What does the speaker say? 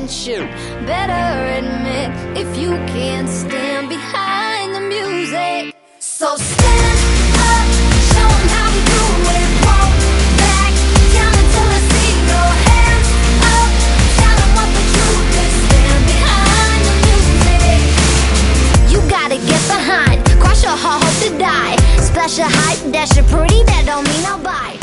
attention. Better admit if you can't stand behind the music. So stand up, show 'em how we do it. Won't back down until I see your hands up. Tell 'em what the truth is. Stand behind the music. You gotta get behind, cross your heart, hope to die. Splash your hype, dash your pretty, that don't mean I'll buy.